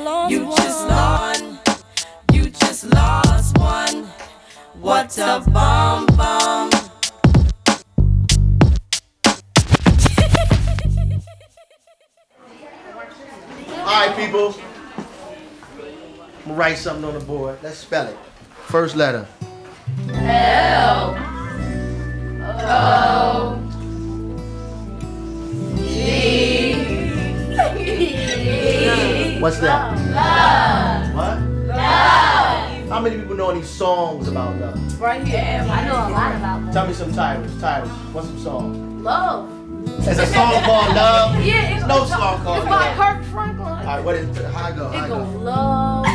lost You one. just lost one. You just lost one. What a bomb bomb. Alright, people. I'm gonna write something on the board. Let's spell it. First letter. L O G. What's that? Love. What? Love. How many people know any songs about love? Right here. I know a lot about love. Tell me some titles. What's some songs? Love. There's a song called Love. Yeah, There's no song called it's by Love. Kirk Franklin. Alright, what is it? How I go? It How I goes go? love.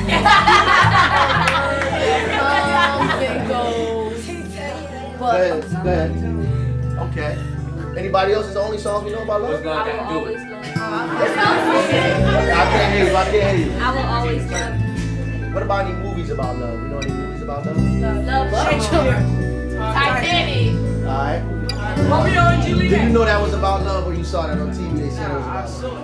It goes. Go ahead. Go ahead. Okay. Anybody else? Is the only songs we know about love? I will always love you. I can't hear you. I can't hear you. I will always love you. What about any movies about love? You know any movies about love? Love Titanic. Alright. Romeo and Juliet. Did you know that was about love when you saw that on TV? They said it was about love.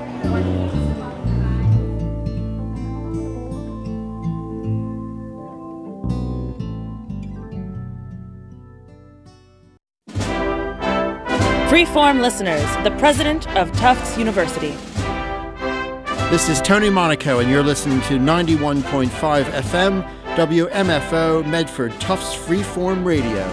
Freeform listeners, the president of Tufts University. This is Tony Monaco, and you're listening to 91.5 FM, WMFO, Medford, Tufts Freeform Radio.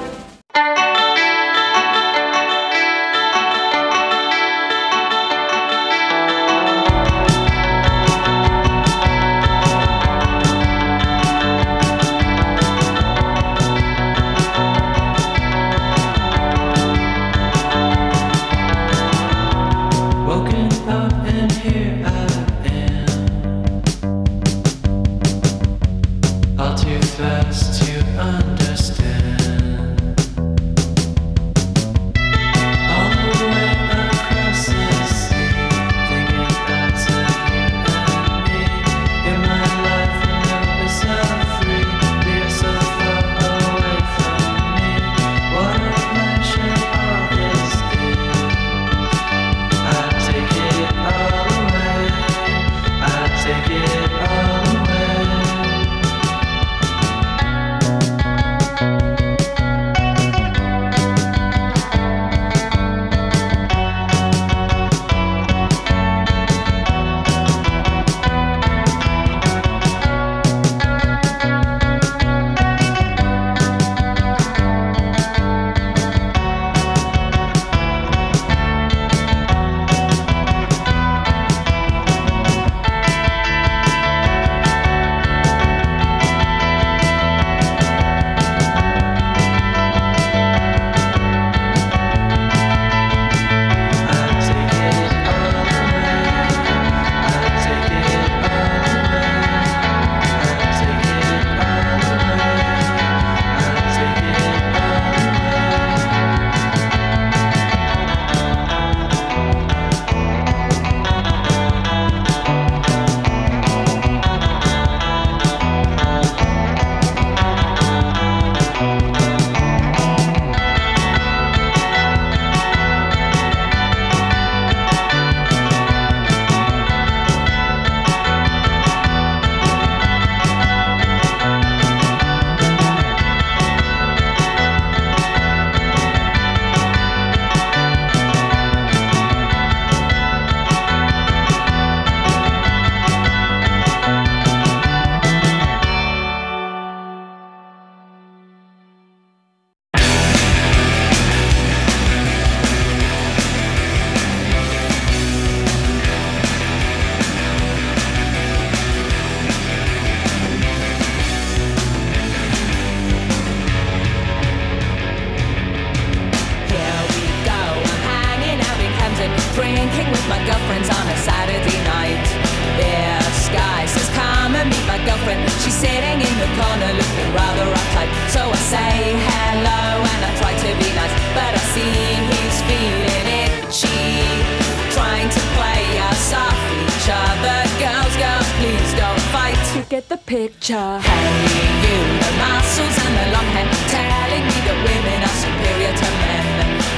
drinking with my girlfriends on a Saturday night. The sky says, come and meet my girlfriend. She's sitting in the corner looking rather uptight. So I say hello and I try to be nice, but I see he's feeling itchy, trying to play us off each other. Girls, girls, please don't fight. You get the picture. Hey, you, the muscles and the long hair, telling me that women are superior to men.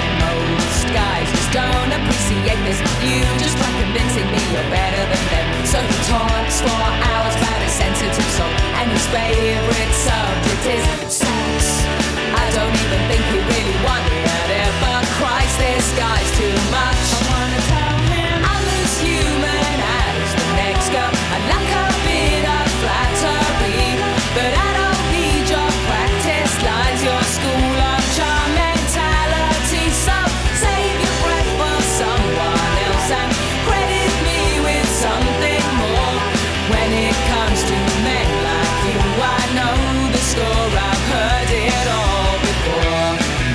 Most guys just don't appreciate this. You just try convincing me you're better than them. So he talks for favorite subject is sex. I don't even think he really wanted it, but Christ, this guy's too much. I wanna tell him I'm as human as the next girl. I'd like a bit of flattery, but I don't need your practice lines, your school of charm mentality. So save your breath for someone else and credit me with something more. When it comes to men like you, I know the score. I've heard it all before.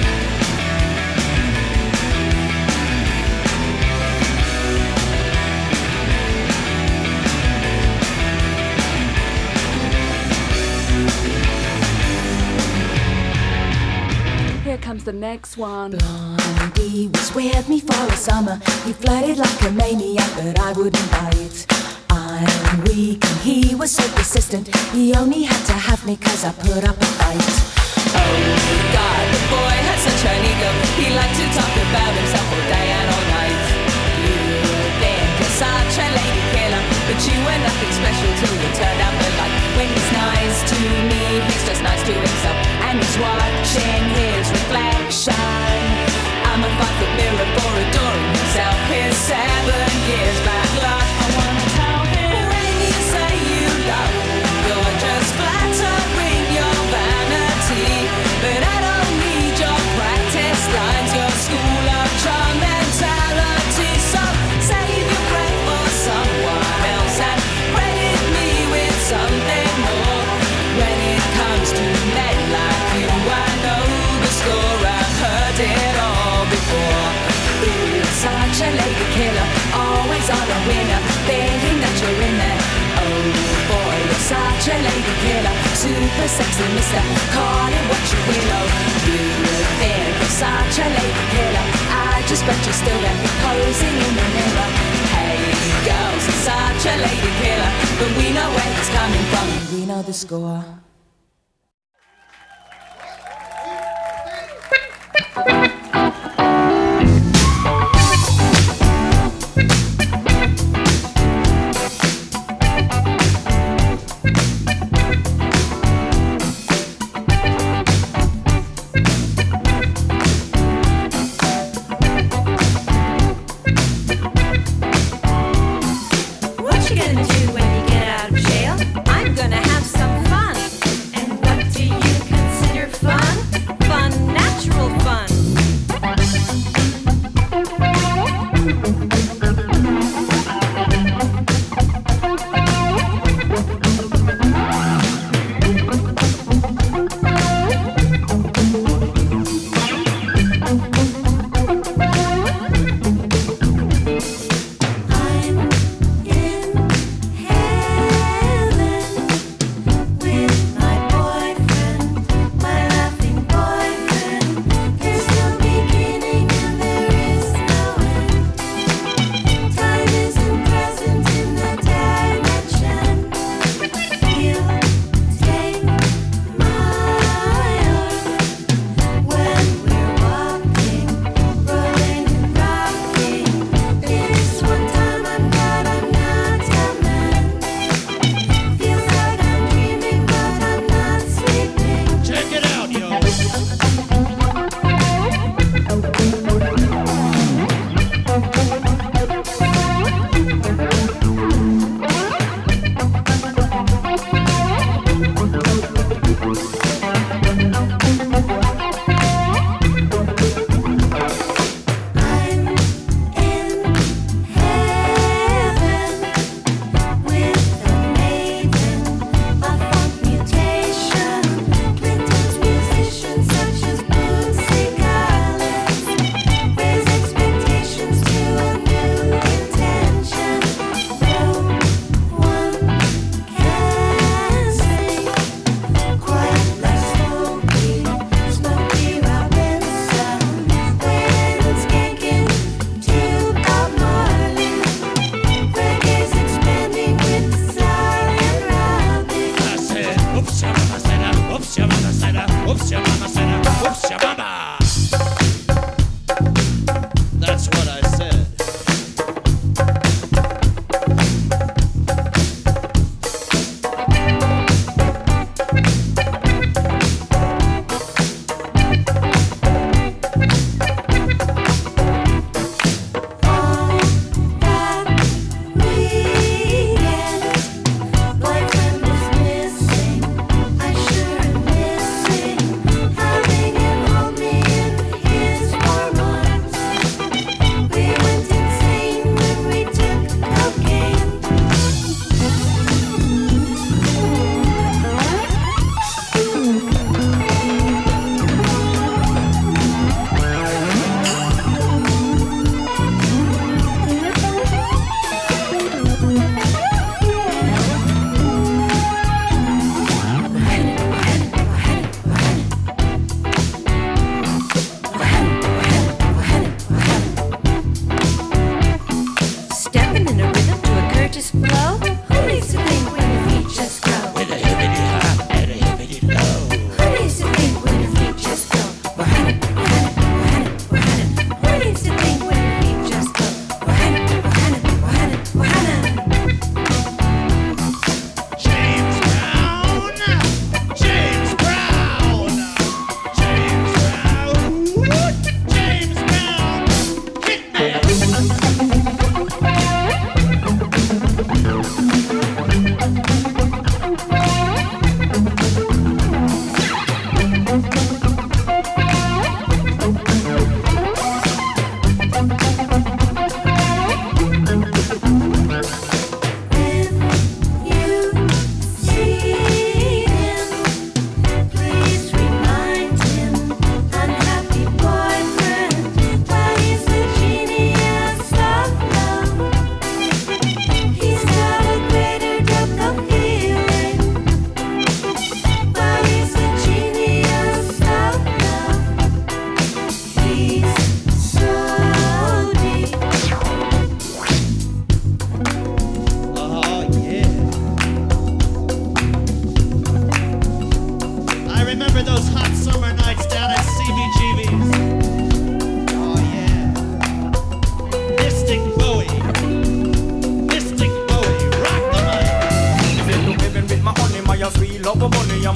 Here comes the next one. Blondie was with me for a summer. He flirted like a maniac, but I wouldn't bite. I'm weak and he was so persistent. He only had to have me 'cause I put up a fight. Oh God, the boy had such an ego. He liked to talk about himself all day and all night. You think you're such a lady killer, but you were nothing special till you turned out the light. When he's nice to me, he's just nice to himself, and he's watching his reflection. I'm a 5-foot mirror for adoring himself. His 7 years bad luck. I wanna tell him when you say you love me, you're just flattering your vanity. But I don't need your practice lines, your school of charm mentality. So save your breath for someone else and credit me with something more. When it comes to men like you, I know the score. I've heard it all before. You're such a lady killer, always on a winner, thinking that you're in there. Oh boy, you're such a lady killer, super sexy mister, call it what you will. Oh, you think you're such a lady killer, I just bet you're still there posing in the mirror. Hey girls, you're such a lady killer, but we know where it's coming from, we know the score. What you gonna do when you get out of jail? I'm gonna have some fun. And what do you consider fun? Fun, natural fun.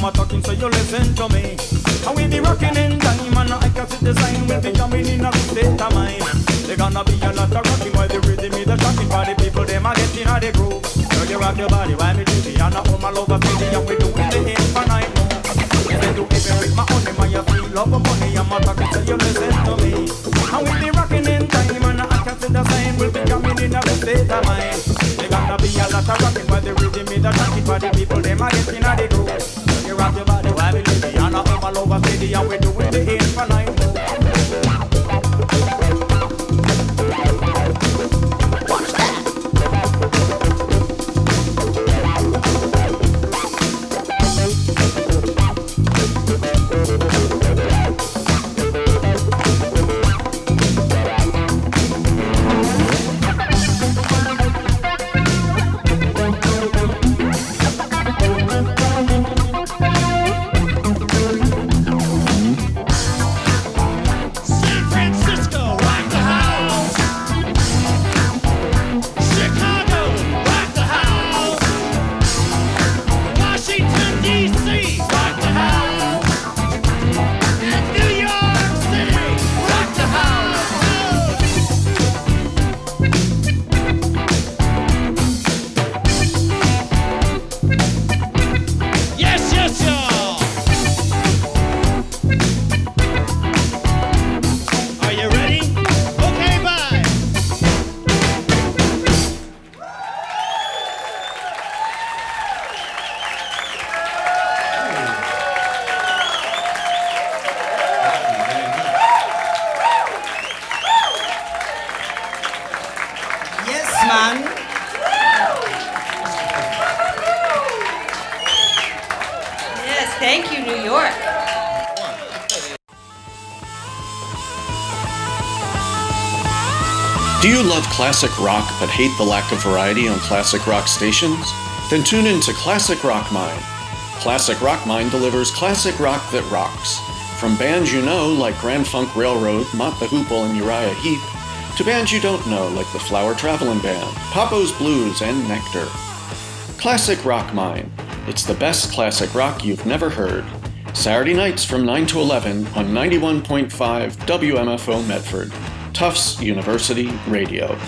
a talking, so you listen to me. And we be rocking in time, and I can see the sign. We'll be jumping in a state of mind. There's gonna be a lot of rocking while the rhythm is the talking. For the people, them are getting out the groove. So you rock your body while me do the and all my love baby, and we doing the infinite move. Yes, I do even with my honey, man, you feel love of money. I'm a talking, so you listen to me. And we be rocking in time, and I can see the sign. We'll be jumping in a state of mind. There's gonna be a lot of rocking while the rhythm is the talking. For the people, them are getting out the groove. So you rock your body while me do the and all my love baby, and we doing the infinite move. Thank you, New York. Do you love classic rock but hate the lack of variety on classic rock stations? Then tune in to Classic Rock Mine. Classic Rock Mine delivers classic rock that rocks. From bands you know like Grand Funk Railroad, Mott the Hoople, and Uriah Heep, to bands you don't know like the Flower Travelin' Band, Papo's Blues, and Nectar. Classic Rock Mine. It's the best classic rock you've never heard. Saturday nights from 9 to 11 on 91.5 WMFO Medford, Tufts University Radio.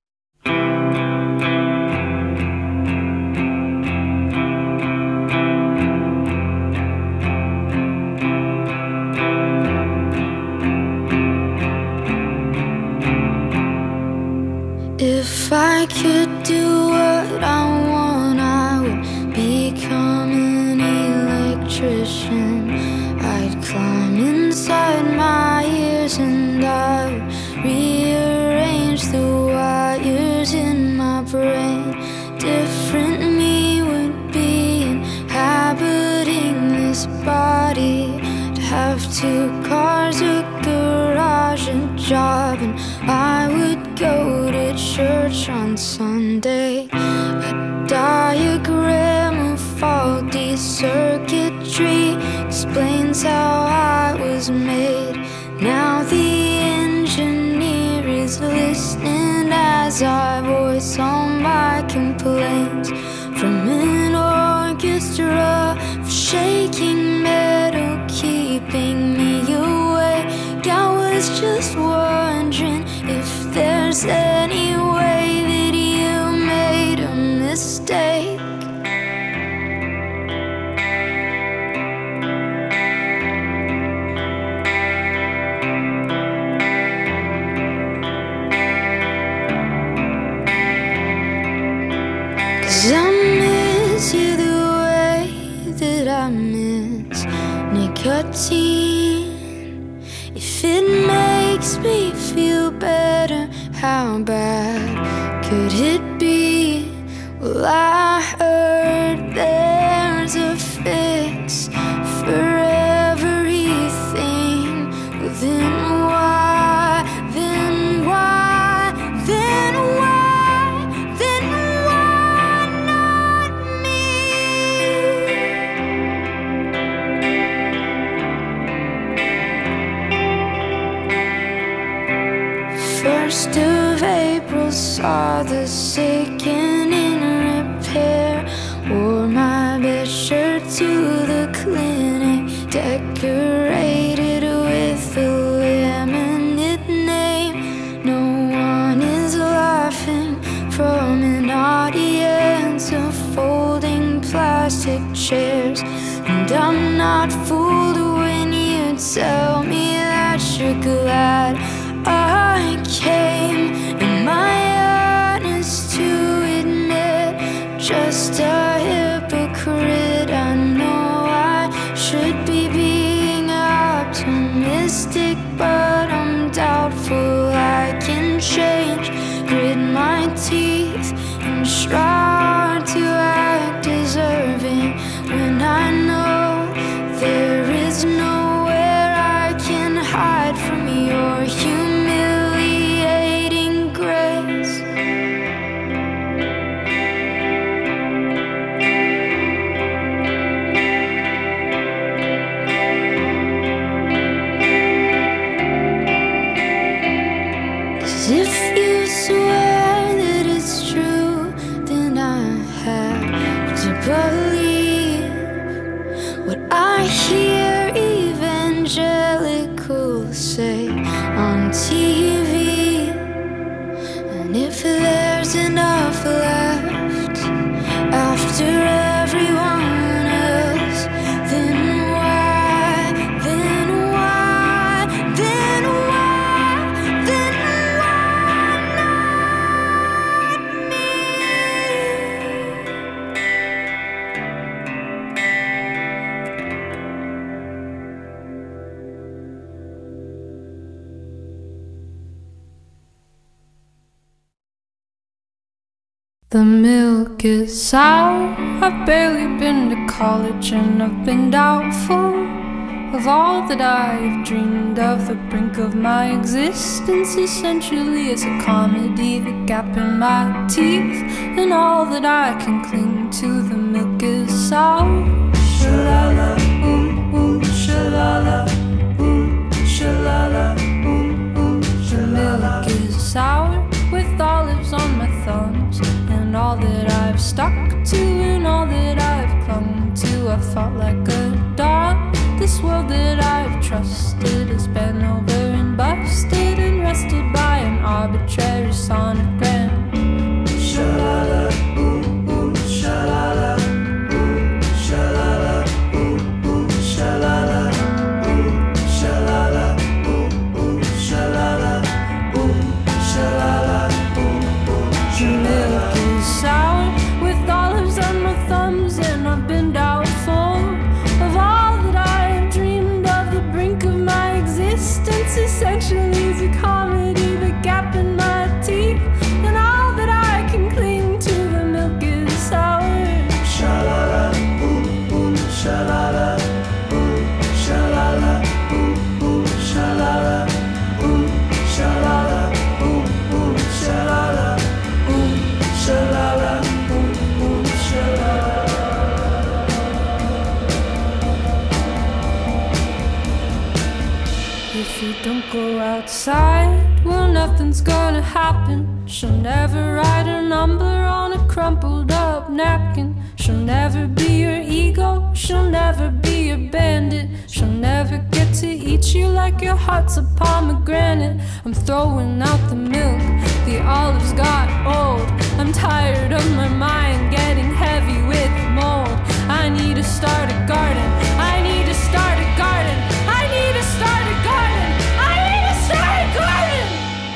If I could do what I want, I would become an electrician. I'd climb inside my ears and I would rearrange the wires in my brain. Different me would be inhabiting this body. To have 2 cars, a garage, a job, and I would go to church on Sunday. A diagram of faulty circuitry explains how I was made. Now the engineer is listening as I voice all my complaints. From an orchestra of shaking metal keeping me awake, I was just wondering if there's any way that you made a mistake. Cause I miss you the way that I miss nicotine. If it makes me feel better, how bad could it be? Well, I heard there's a fix for everything. Well, then why, then why, then why, then why not me? First of April saw the sick and in repair. Wore my best shirt to the club. decorated with a laminate name. No one is laughing from an audience of folding plastic chairs. And I'm not fooled when you tell me that you're glad I came. Am I honest to admit, just a hypocrite? I know I should be being optimistic, but I'm doubtful I can change. Grit my teeth and try to act deserving when I know there is nowhere I can hide from your humiliating grace. If you swear that it's true, then I have to believe what I hear evangelicals say on TV. And if there's enough left after everyone else, then why, then why, then why, then why not me? The milk is sour. I've barely been to college, and I've been doubtful of all that I've dreamed of. The brink of my existence essentially is a comedy. The gap in my teeth and all that I can cling to. The milk is sour. Shalala, shalala, shalala, shalala. The milk is sour with olives on my thumbs, and all that I've stuck to and all that I've clung to. I fought like a dog. This world that I've trusted has been over and busted and rested by an arbitrary sonogram. Shalala, shalala, shalala, shalala, shalala, shalala, shalala. The milk is sour with olives on my thumbs, and I've been doubtful of all that I've dreamed of. The brink of my existence essentially is a comedy. The gap in my teeth and all that I can cling to. The milk is sour. Shalala, shalala, shalala, shalala, shalala, shalala. Shalala, shalala. If you don't go outside, well, nothing's gonna happen. She'll never write a number on a crumpled up napkin. She'll never be your ego, she'll never be your bandit. She'll never get to eat you like your heart's a pomegranate. I'm throwing out the milk, the olives got old. I'm tired of my mind getting heavy with mold. I need to start a garden, I need to start a garden, I need to start a garden, I need to start a garden.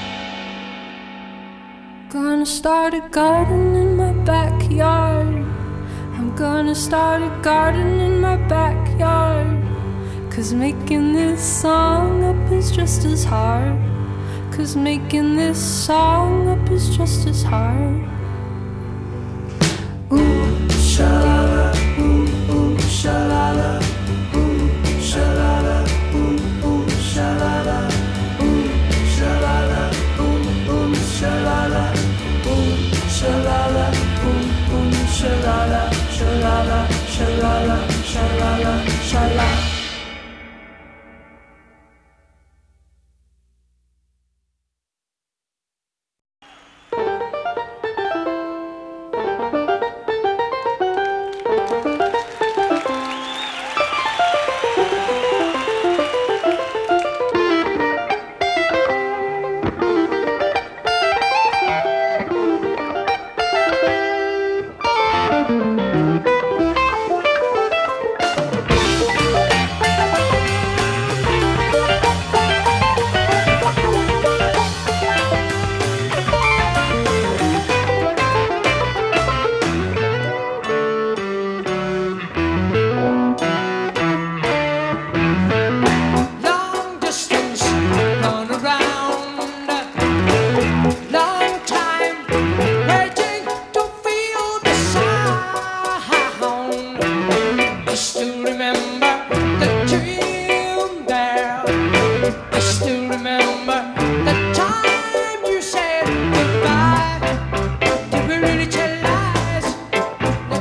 Gonna start a garden in my backyard. I'm gonna start a garden in my backyard. 'Cause making this song up is just as hard. 'Cause making this song up is just as hard. Ooh, shalala, ooh, shalala, ooh, shalala, ooh, shalala, ooh, shalala, ooh, shalala, ooh, shalala, ooh, shalala, shalala, shalala, shalala, shalala.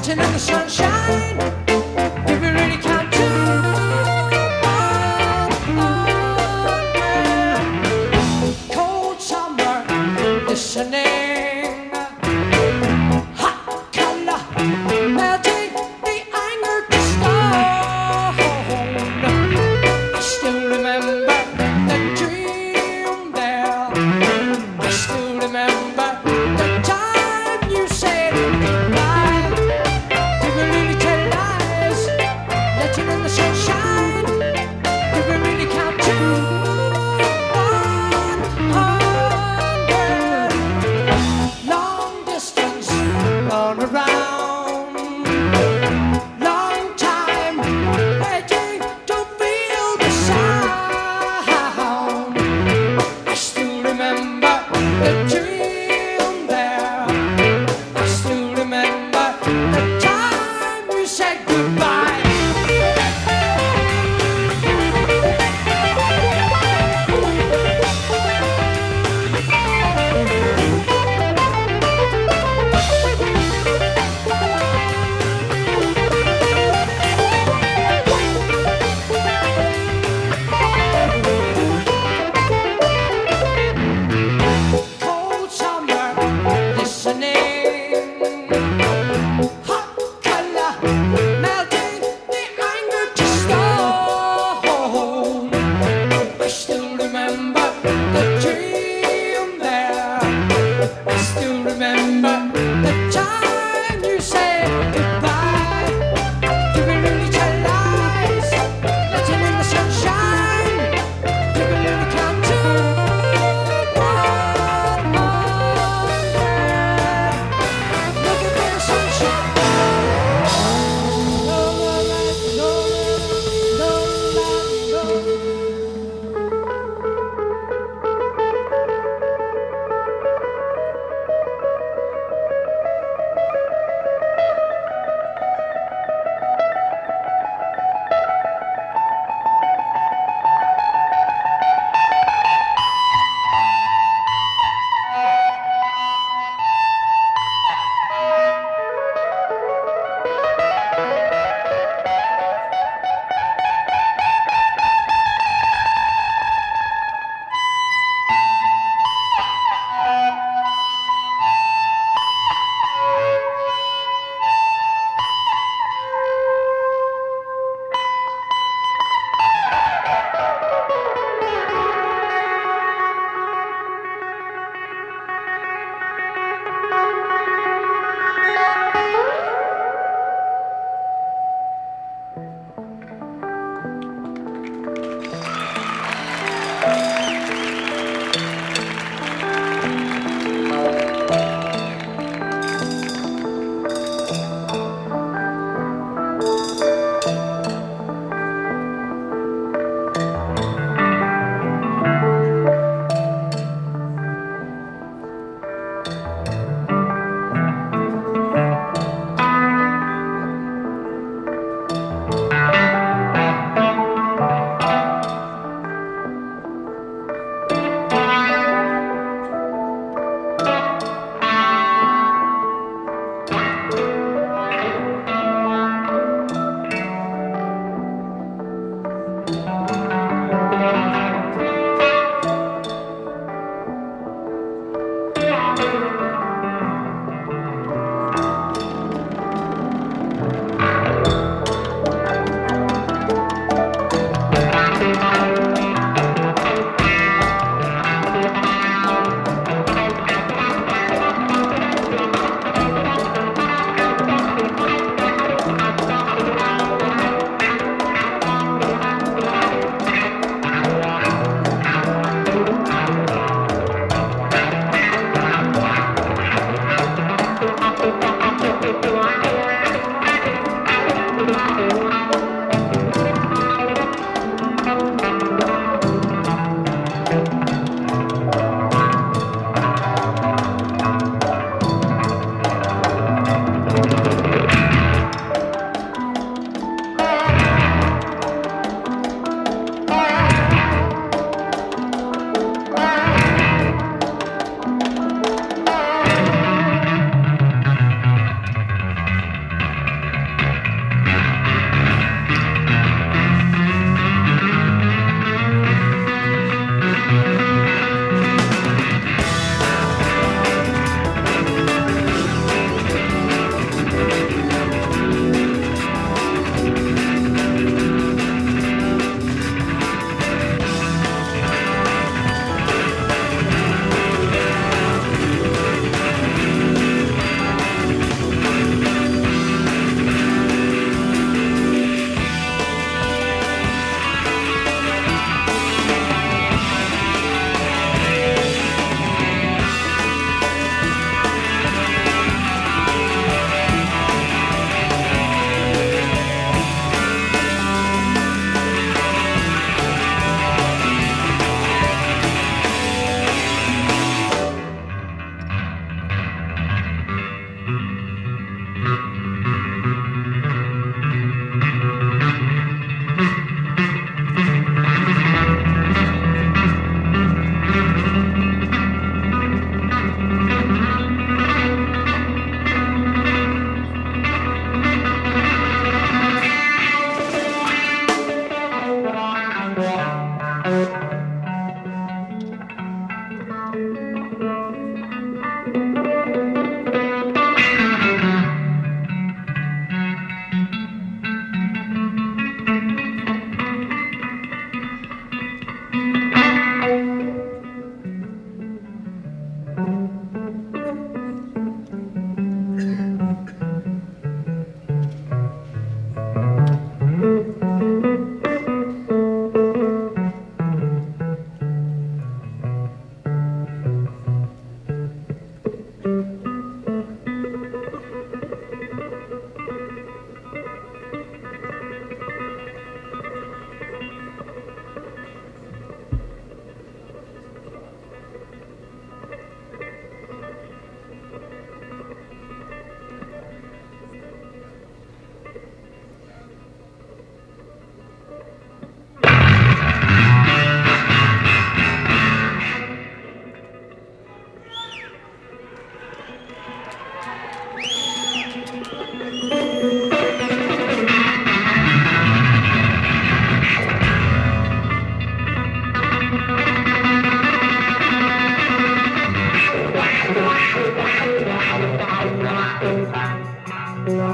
dancing in the sunshine. Do we really count to cold summer, listening, hot color, melting the anger to stone. I still remember the dream there. I still remember the time you said goodbye. Did we really tell lies? Letting in the sunshine. Did we really count to 100? Long distance, all around. Long time waiting to feel the sound. I still remember the dream there. I still remember the time you said goodbye. Cold summer, listening, hot color, melting the anger to stone. I still remember the dream there. I still remember the time you said goodbye. Do we really tell lies? Letting in the sunshine. Do we really count to 100? Looking for the sunshine. No light, no light, no light, no.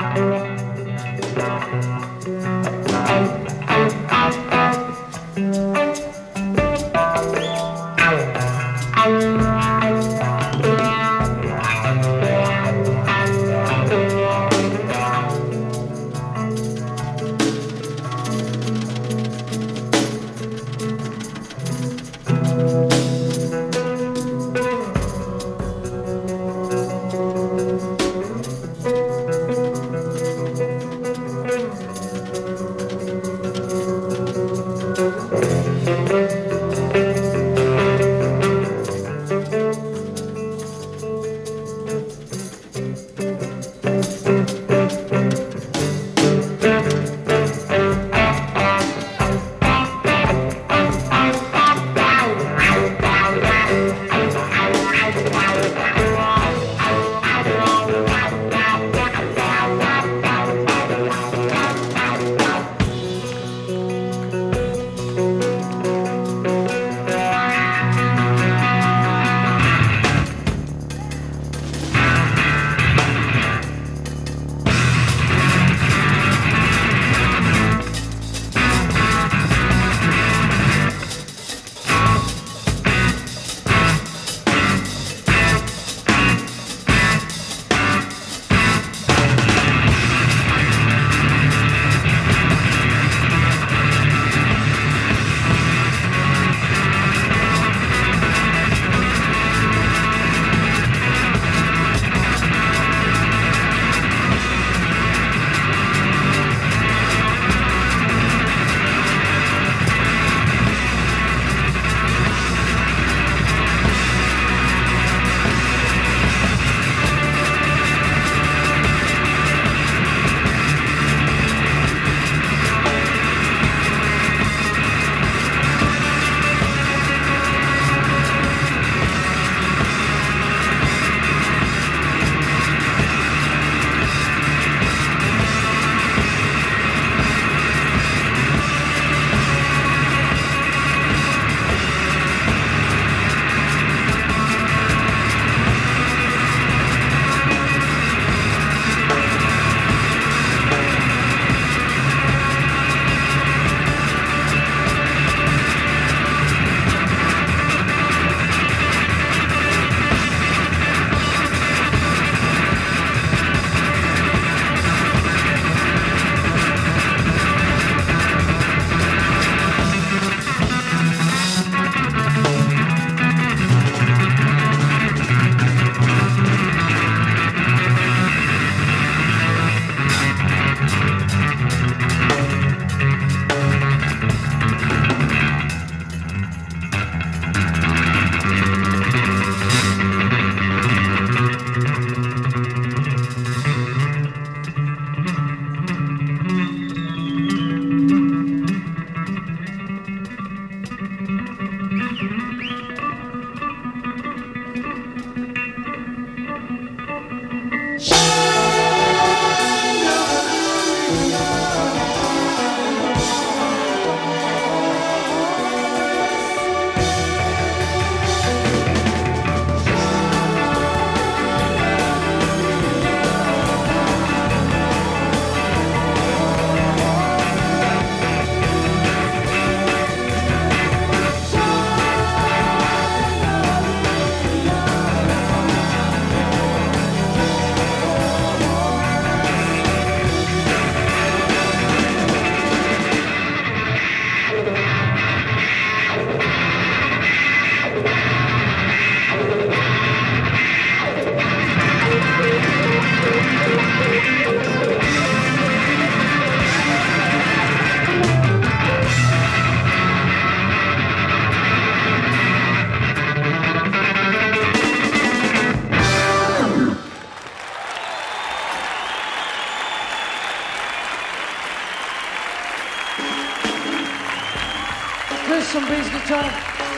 Chris on bass guitar.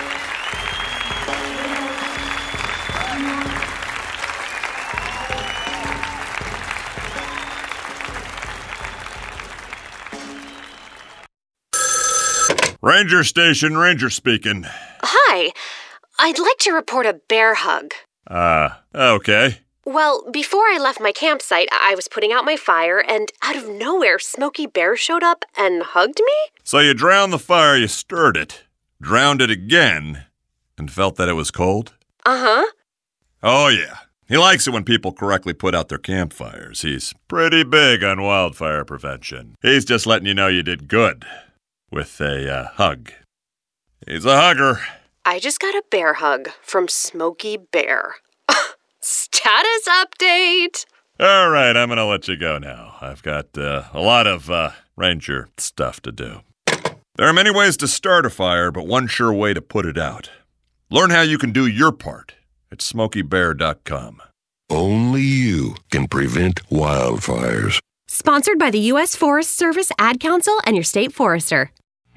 Ranger Station, Ranger speaking. Hi. I'd like to report a bear hug. Okay. Well, before I left my campsite, I was putting out my fire, and out of nowhere, Smokey Bear showed up and hugged me? So you drowned the fire, you stirred it, drowned it again, and felt that it was cold? Uh-huh. Oh, yeah. He likes it when people correctly put out their campfires. He's pretty big on wildfire prevention. He's just letting you know you did good with a hug. He's a hugger. I just got a bear hug from Smokey Bear. Status update! All right, I'm going to let you go now. I've got a lot of ranger stuff to do. There are many ways to start a fire, but one sure way to put it out. Learn how you can do your part at SmokeyBear.com. Only you can prevent wildfires. Sponsored by the U.S. Forest Service, Ad Council, and your state forester.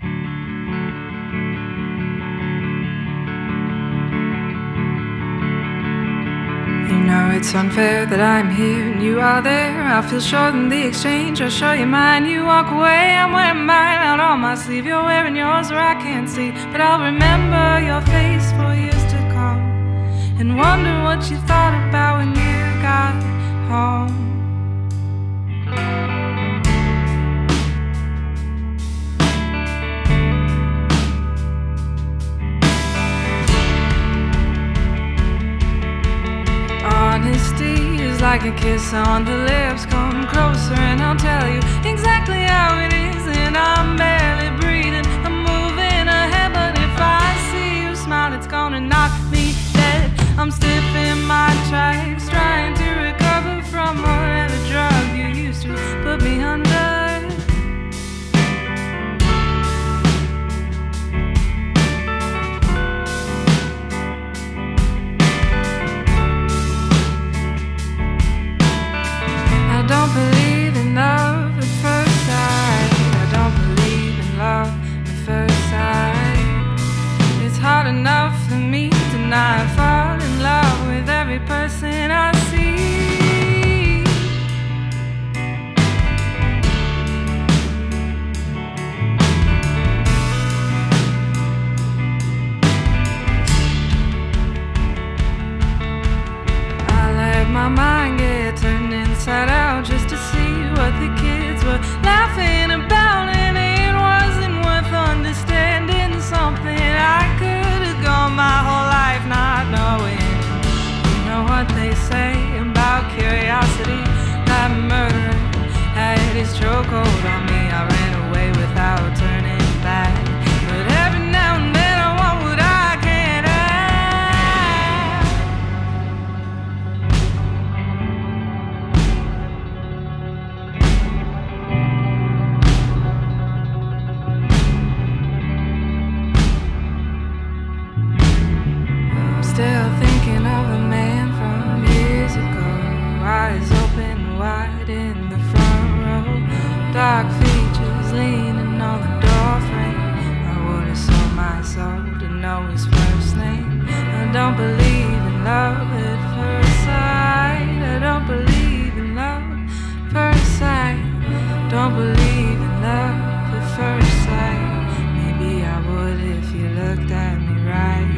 You know it's unfair that I'm here and you are there. I feel short in the exchange. I'll show you mine. You walk away, I'm wearing mine out on my sleeve. You're wearing yours where I can't see, but I'll remember your face for years to come and wonder what you thought about when you got home. Honesty is like a kiss on the lips. Come closer and I'll tell you exactly how it is. And I'm barely breathing, I'm moving ahead, but if I see you smile, it's gonna knock me dead. I'm stiff in my tracks, trying to recover from whatever drug you used to put me under. I don't believe in love at first sight. I don't believe in love at first sight. It's hard enough for me to not fall in love with every person I see. I let my mind get turned inside out just to see what the kids were laughing about, and it wasn't worth understanding something I could have gone my whole life not knowing. You know what they say about curiosity, that murderer had his chokehold on me. I ran away without turning back, but every now and then I want what I can't have. I'm still thinking of a man from years ago, eyes open wide in the front row, dark features leaning on the doorframe. I would have sold my soul to know his first name. I don't believe in love at first sight. I don't believe in love at first sight. Don't believe in love at first sight. Maybe I would if you looked at me right.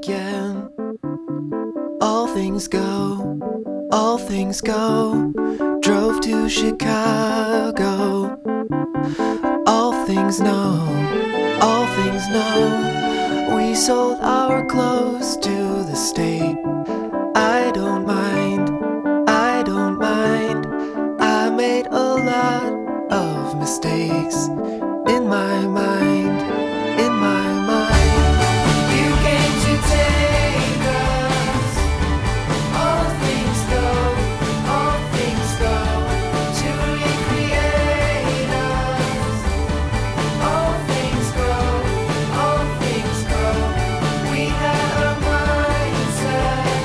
again. All things go, all things go. Drove to Chicago. All things know, all things know. We sold our clothes to the state. I don't mind, I don't mind. I made a lot of mistakes in my mind, in my mind. You came to take us. All things go, all things go. To recreate us. All things go, all things go. We had a mindset.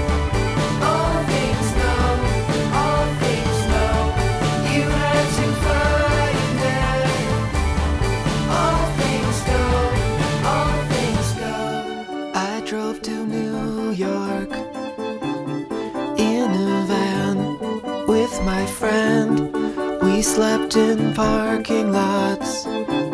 All things know, all things know. You had to find it. All things go, all things go. I drove to New York in a van with my friend. We slept in parking lots.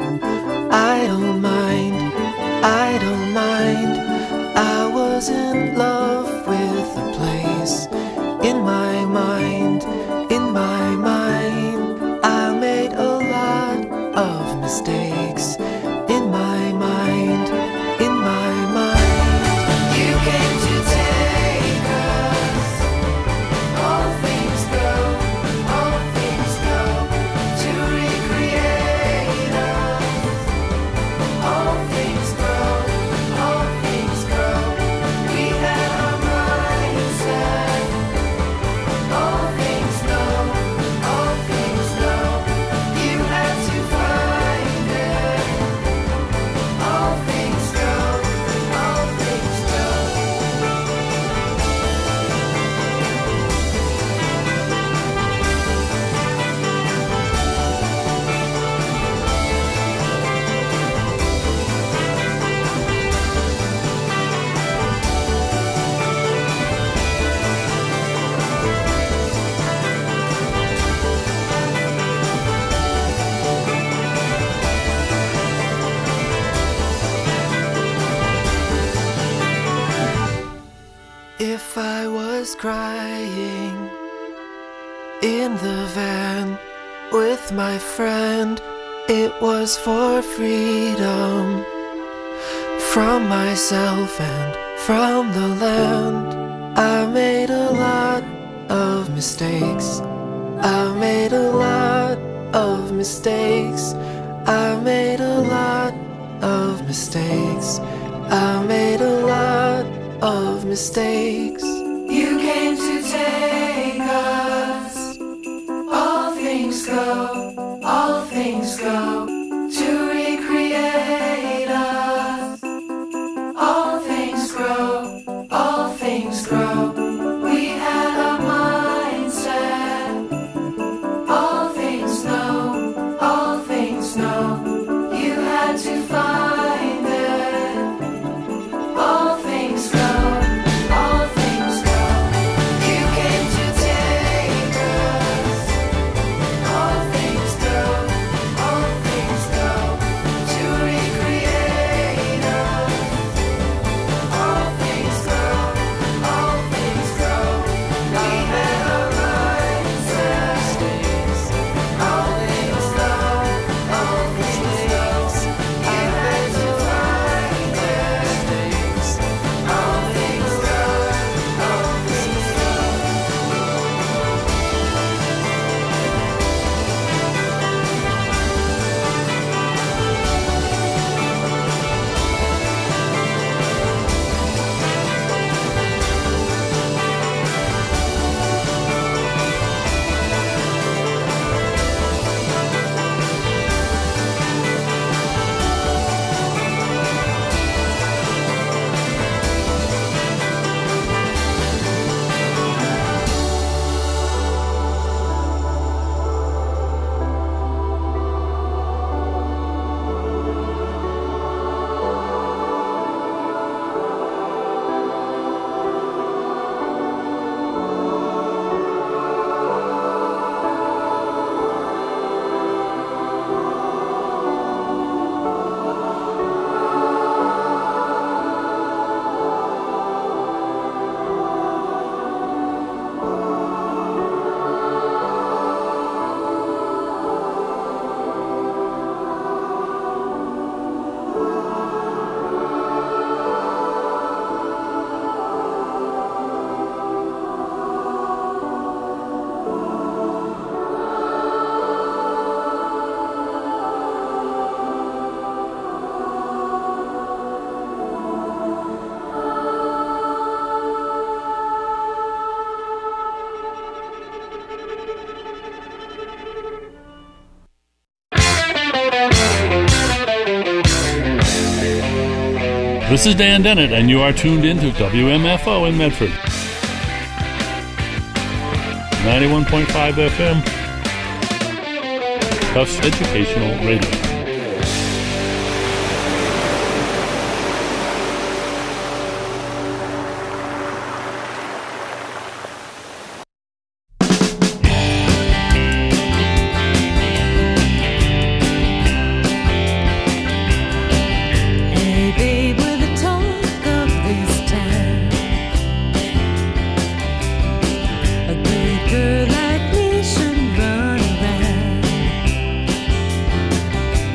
I don't mind, I don't mind. I was in love with the place. In my mind, in my mind. I made a lot of mistakes. In my mind, in my mind. You came to take us. All things go, all things go. To recreate us. All things grow, all things grow. We had our mindset. All things know, all things know. You had to find it. All things go, all things go. If I was crying in the van with my friend, it was for freedom from myself and from the land. I made a lot of mistakes. I made a lot of mistakes. I made a lot of mistakes. I made a lot of mistakes. You came to take us. All things go, all things go. To recreate us. All things grow, all things grow. We had a mindset. All things know, all things know. You had to find it. All things go, all things This is Dan Dennett, and you are tuned into WMFO in Medford. 91.5 FM, Tufts Educational Radio. Girl like me should run around.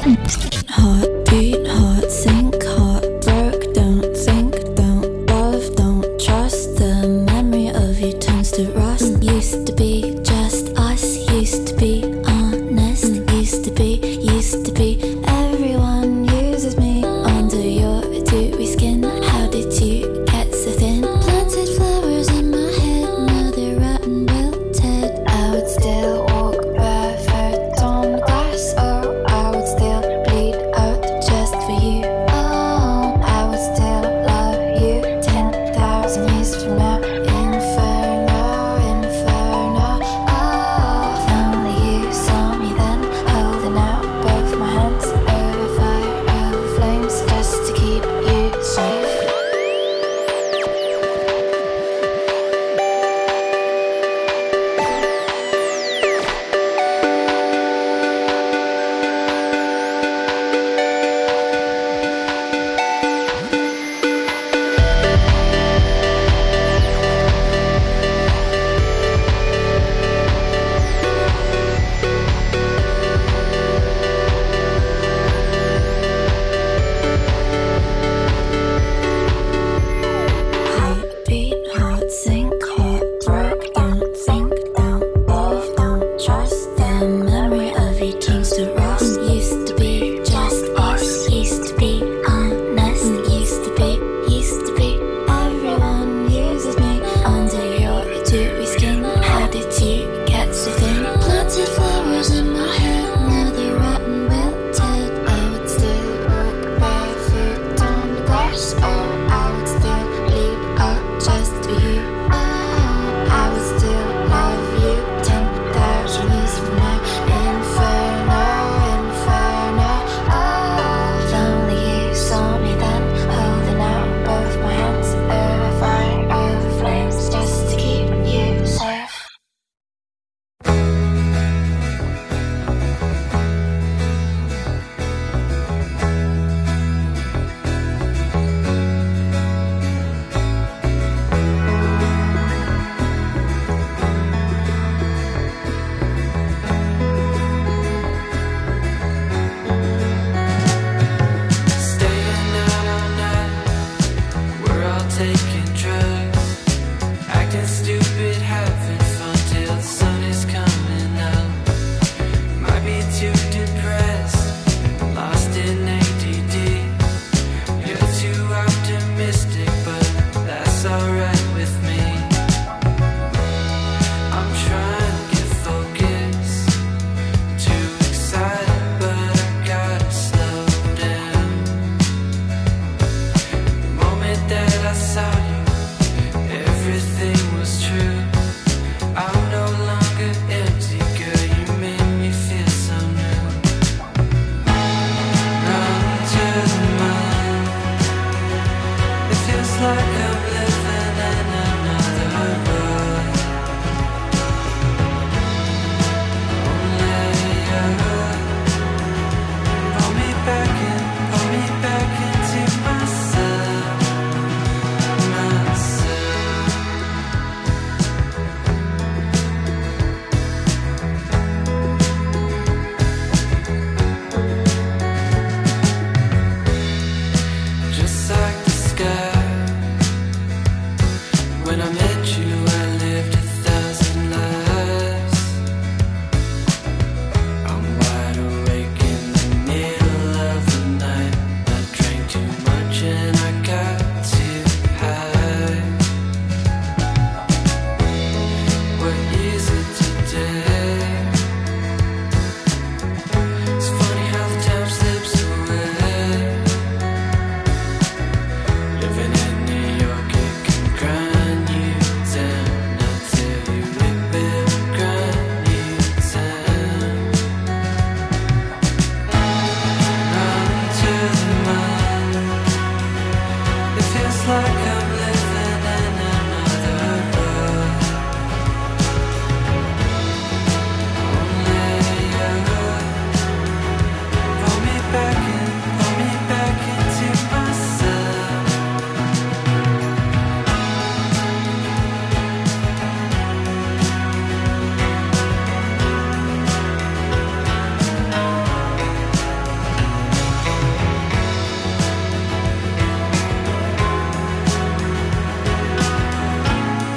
hot.